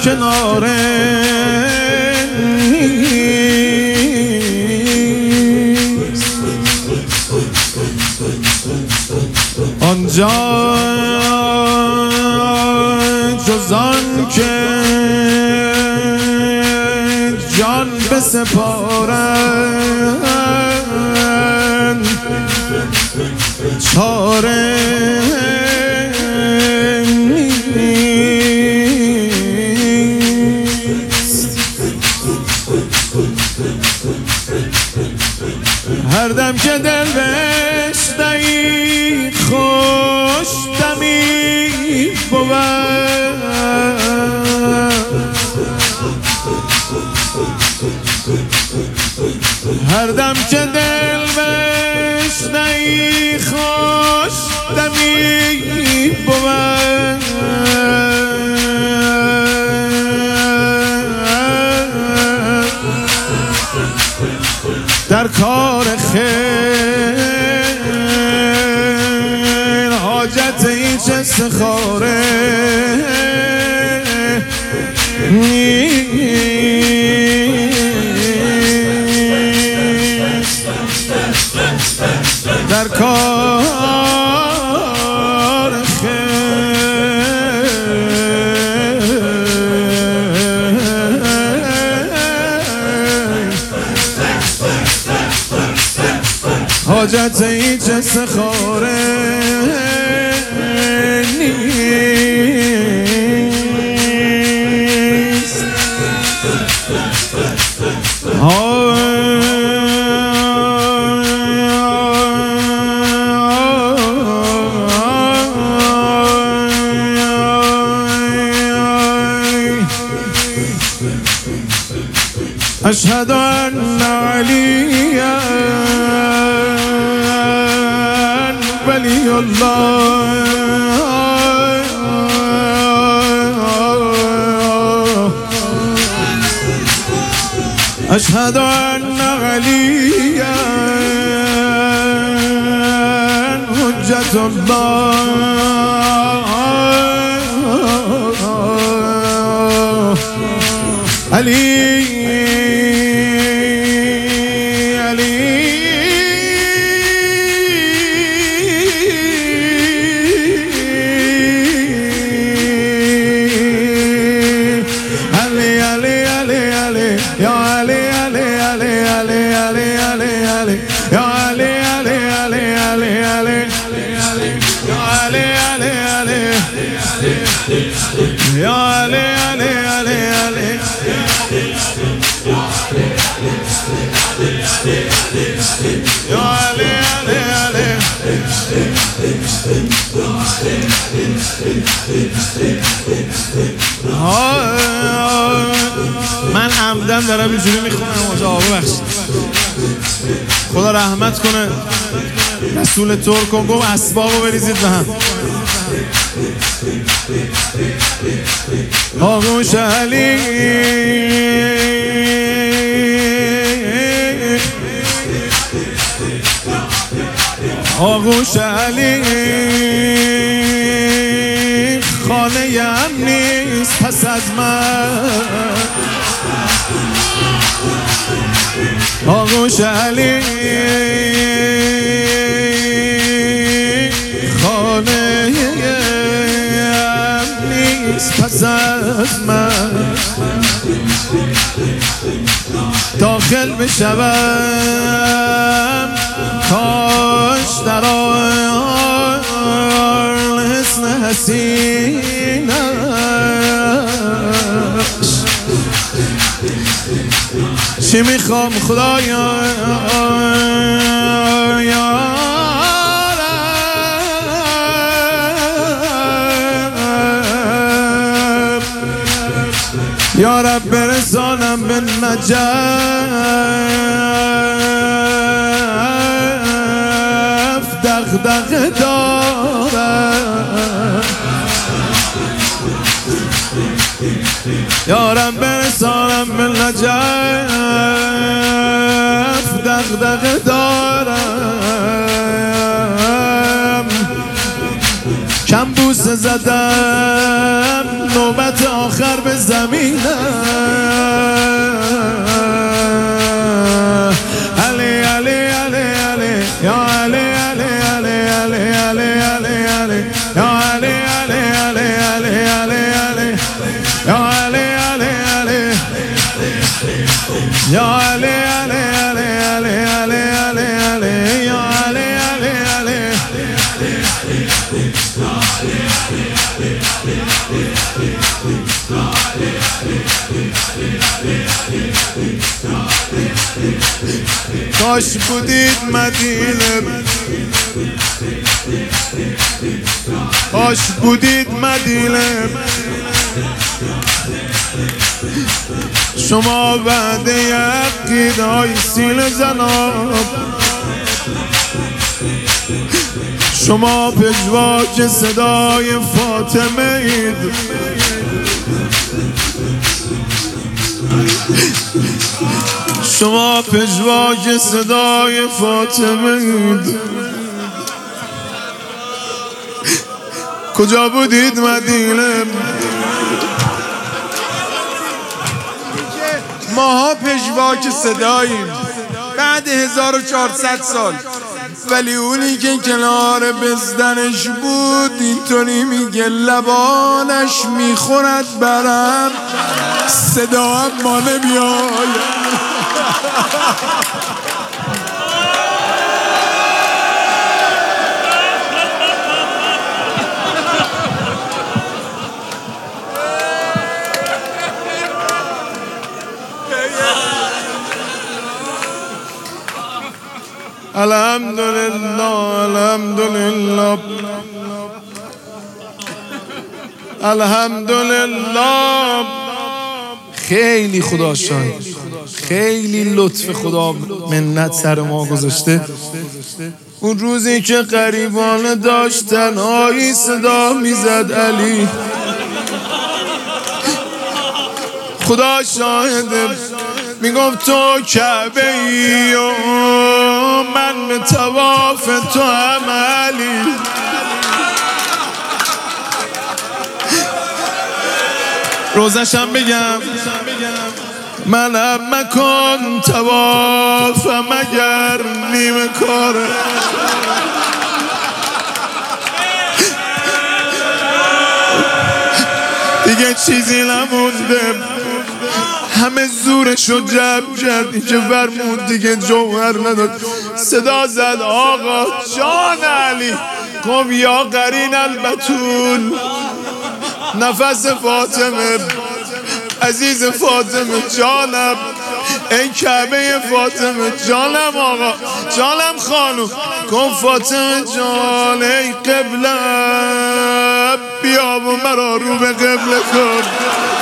کناره نیست. آنجا جز آن که جان بسپارند چاره نیست. هر دم که دل بشنوی خوش دمی بود، هر دم که دل بشنوی خوش دمی بود. در کار خیر حاجت هیچ استخاره نیست. در کار خیر حاجت هیچ استخاره نیست. أشهد أن عليا ولي الله. أشهد أن عليا حجة الله. علي يا علي علي علي علي يا علي علي علي. من عمدن دارم اینجوری میخونم آقا ببخشید، خدا رحمت کنه. رسول ترک گفت اسبابو بریزید به هم. آغوش علی آغوش علی خانه ام نیست پس از من. آغوش علی خانه ام نیست پس از من. داخل بشوم کاش در آن حسن حسینش. چی میخوام خدایا یا رب برسانم به نجف دغدغه دارم. یا رب برسانم به نجف دغدغه دارم. کم بوسه زدم نوبت آخر به زمینه علی علی علی علی یا علی علی علی علی علی علی علی یا علی علی علی علی علی علی یا علی علی علی یا علی علی علی علی علی علی علی یا علی علی علی کاش بودید مدینه کاش بودید مدینه شما بعد یقیدای سیل زناب شما پژواک صدای فاطمه اید شما پژواک صدای فاطمه اید کجا بودید مدینه ماها پژواک صداییم بعد 1400 سال ولی اونی که کنار بزدنش بود اینطوری میگه لبانش میخورد برم صدا اما نمیاد الحمدلله الحمدلله الحمدلله خیلی خدا شاید خیلی لطف خدا منت سر ما گذاشته اون روزی که غریبانه داشتن آیی صدا میزد علی خدا شاهده میگفت تو کعبه ای و من به طواف تو عملی روزشم بگم منم مکن طوافم اگر نیمه کاره دیگه چیزی نمونده همه زورشو جمع کرد اینکه فرمود دیگه جوهر نداد صدا زد آقا جان علی گفت یا قرین البتول نفس فاطمه عزیز فاطمه جانم ای کعبه فاطمه جانم آقا جانم خانم گفت فاطمه جان ای قبله بیا و مرا رو به قبله کن